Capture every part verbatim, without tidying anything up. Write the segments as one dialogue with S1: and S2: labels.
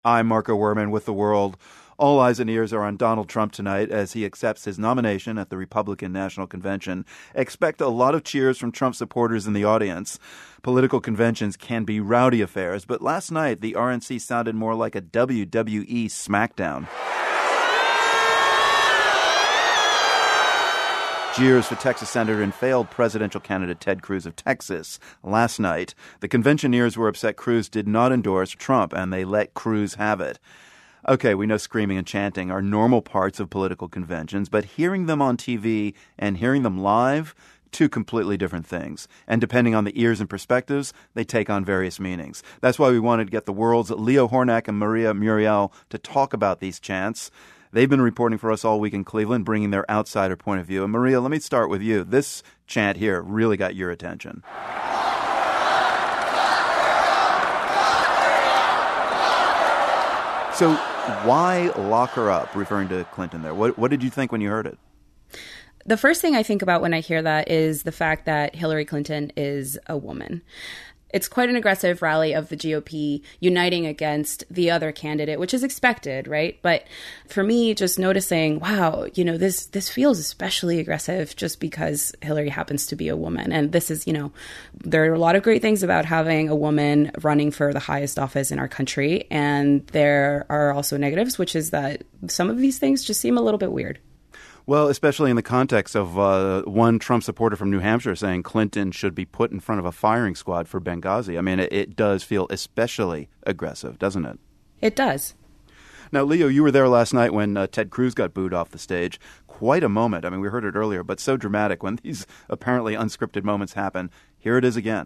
S1: I'm Marco Werman with The World. All eyes and ears are on Donald Trump tonight as he accepts his nomination at the Republican National Convention. Expect a lot of cheers from Trump supporters in the audience. Political conventions can be rowdy affairs, but last night the R N C sounded more like a W W E SmackDown. Jeers for Texas Senator and failed presidential candidate Ted Cruz of Texas last night. The conventioneers were upset Cruz did not endorse Trump, and they let Cruz have it. Okay, we know screaming and chanting are normal parts of political conventions, but hearing them on T V and hearing them live, two completely different things. And depending on the ears and perspectives, they take on various meanings. That's why we wanted to get The World's Leo Hornak and Maria Muriel to talk about these chants. They've been reporting for us all week in Cleveland, bringing their outsider point of view. And Maria, let me start with you. This chant here really got your attention. So why lock her up, referring to Clinton there? What, what did you think when you heard it?
S2: The first thing I think about when I hear that is the fact that Hillary Clinton is a woman. It's quite an aggressive rally of the G O P uniting against the other candidate, which is expected, right? But for me, just noticing, wow, you know, this this feels especially aggressive just because Hillary happens to be a woman. And this is, you know, there are a lot of great things about having a woman running for the highest office in our country. And there are also negatives, which is that some of these things just seem a little bit weird.
S1: Well, especially in the context of uh, one Trump supporter from New Hampshire saying Clinton should be put in front of a firing squad for Benghazi. I mean, it, it does feel especially aggressive, doesn't it?
S2: It does.
S1: Now, Leo, you were there last night when uh, Ted Cruz got booed off the stage. Quite a moment. I mean, we heard it earlier, but so dramatic when these apparently unscripted moments happen. Here it is again.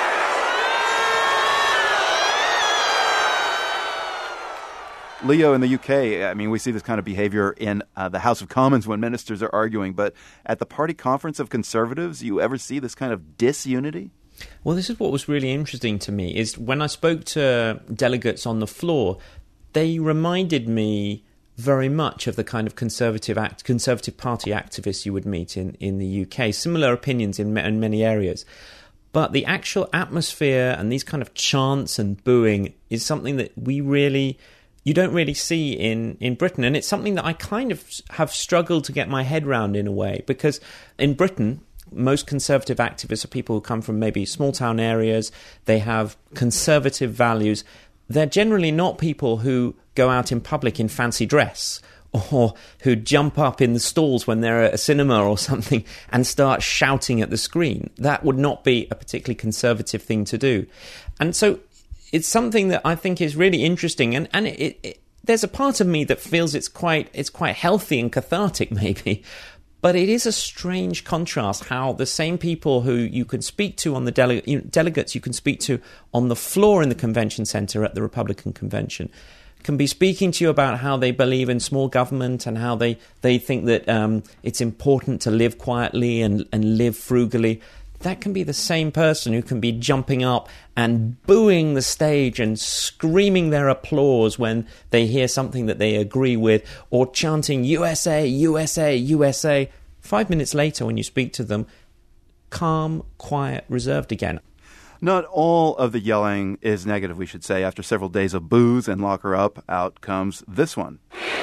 S1: Leo, in the U K, I mean, we see this kind of behavior in uh, the House of Commons when ministers are arguing, but at the party conference of Conservatives, you ever see this kind of disunity?
S3: Well, this is what was really interesting to me, is when I spoke to delegates on the floor, they reminded me very much of the kind of conservative act, conservative party activists you would meet in, in the U K. Similar opinions in, in many areas. But the actual atmosphere and these kind of chants and booing is something that we really... you don't really see in, in Britain. And it's something that I kind of have struggled to get my head around in a way, because in Britain, most conservative activists are people who come from maybe small town areas. They have conservative values. They're generally not people who go out in public in fancy dress or who jump up in the stalls when they're at a cinema or something and start shouting at the screen. That would not be a particularly conservative thing to do. And so it's something that I think is really interesting, and and it, it, there's a part of me that feels it's quite it's quite healthy and cathartic, maybe. But it is a strange contrast how the same people who you can speak to on the dele- you know, delegates you can speak to on the floor in the convention centre at the Republican convention can be speaking to you about how they believe in small government and how they, they think that um, it's important to live quietly and, and live frugally. That can be the same person who can be jumping up and booing the stage and screaming their applause when they hear something that they agree with, or chanting U S A, U S A, U S A. Five minutes later, when you speak to them, calm, quiet, reserved again.
S1: Not all of the yelling is negative, we should say. After several days of boos and lock her up, out comes this one.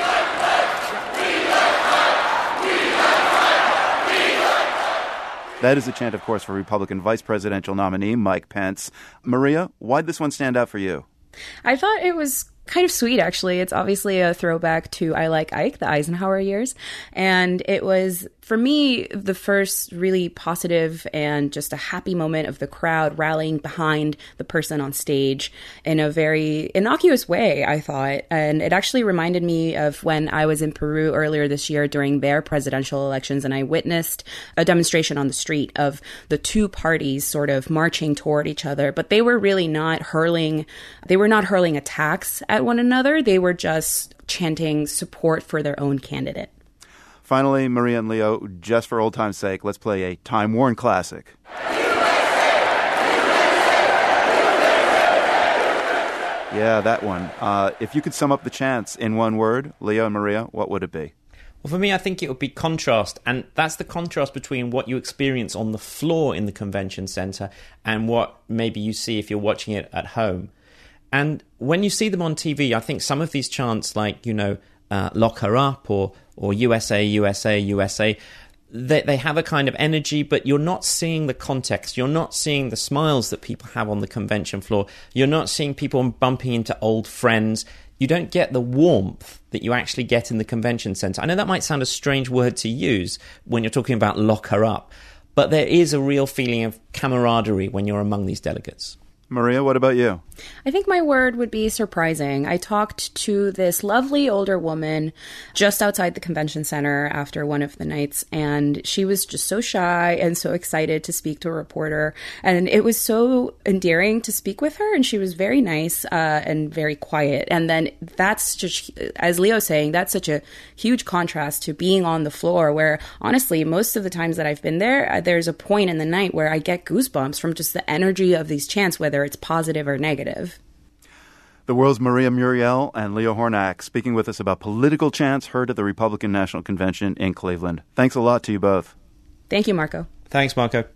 S1: That is a chant, of course, for Republican vice presidential nominee Mike Pence. Maria, why'd this one stand out for you?
S2: I thought it was kind of sweet, actually. It's obviously a throwback to I Like Ike, the Eisenhower years. And it was, for me, the first really positive and just a happy moment of the crowd rallying behind the person on stage in a very innocuous way, I thought. And it actually reminded me of when I was in Peru earlier this year during their presidential elections, and I witnessed a demonstration on the street of the two parties sort of marching toward each other. But they were really not hurling, they were not hurling attacks at one another. They were just chanting support for their own candidate.
S1: Finally, Maria and Leo, just for old time's sake, let's play a time-worn classic. Yeah, that one. Uh, if you could sum up the chants in one word, Leo and Maria, what would it be?
S3: Well, for me, I think it would be contrast, and that's the contrast between what you experience on the floor in the convention centre and what maybe you see if you're watching it at home. And when you see them on T V, I think some of these chants like, you know, uh, lock her up or, or U S A, U S A, U S A, they, they have a kind of energy, but you're not seeing the context. You're not seeing the smiles that people have on the convention floor. You're not seeing people bumping into old friends. You don't get the warmth that you actually get in the convention center. I know that might sound a strange word to use when you're talking about lock her up, but there is a real feeling of camaraderie when you're among these delegates.
S1: Maria, what about you?
S2: I think my word would be surprising. I talked to this lovely older woman just outside the convention center after one of the nights, and she was just so shy and so excited to speak to a reporter. And it was so endearing to speak with her, and she was very nice uh, and very quiet. And then that's just, as Leo's saying, that's such a huge contrast to being on the floor where, honestly, most of the times that I've been there, there's a point in the night where I get goosebumps from just the energy of these chants, whether it's positive or negative.
S1: The world's Maria Muriel and Leo Hornak speaking with us about political chants heard at the Republican National Convention in Cleveland. Thanks a lot to you both.
S2: Thank you, Marco.
S3: Thanks, Marco.